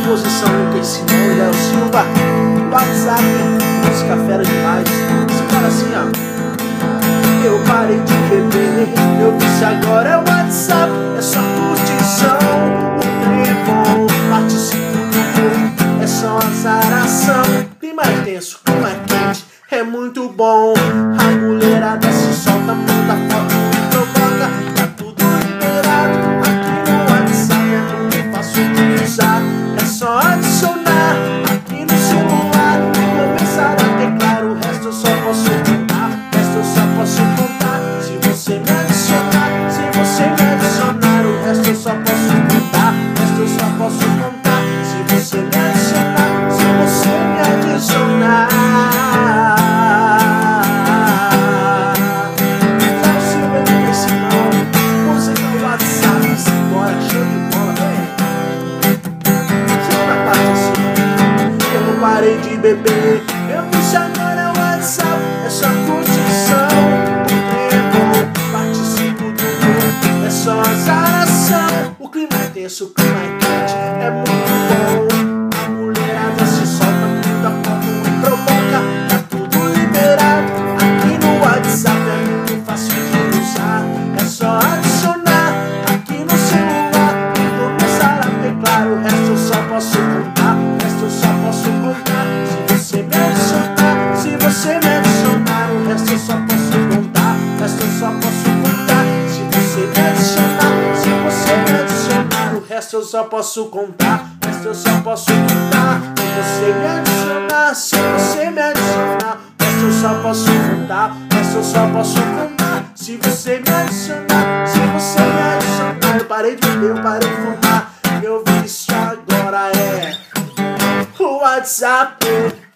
composição Lucas Simão e Léo Silva. WhatsApp, música fera demais. Esse cara assim, ó. Eu parei de beber, meu vício agora é o WhatsApp. É só curtição, o trem é bom. Participo do grupo, é só azaração. Clima é tenso, clima é quente, é muito bom. A mulherada se solta, manda foto e provoca. Tá tudo liberado aqui no WhatsApp, é muito fácil de usar. É só adicionar aqui no celular e começar a teclar. O resto eu só posso contar, o resto eu só posso contar se você me adicionar. Se você me adicionar, o resto eu só posso contar, o resto eu só posso contar se você me adicionar. Se você me adicionar. Parei de beber, meu vício agora é o WhatsApp. É só curtição, o trem é bom. Participo do grupo, é só azaração. O clima é tenso, o clima é quente, é muito bom. A mulherada se solta, muda foto e provoca. Tá tudo liberado aqui no WhatsApp, é muito fácil de usar. É só adicionar aqui no celular e começar a teclar. O resto eu só posso contar, o resto eu só posso contar se você me adicionar. Se você me adicionar, o resto eu só posso contar, o resto eu só posso contar se você me adicionar. Se você me adicionar, o resto eu só posso contar, o resto eu só posso contar se você me adicionar. Se você me adicionar, o resto eu só posso contar, o resto eu só posso contar se você me adicionar. Se você me adicionar, eu parei de beber, eu parei de fumar. Meu vício agora é o WhatsApp.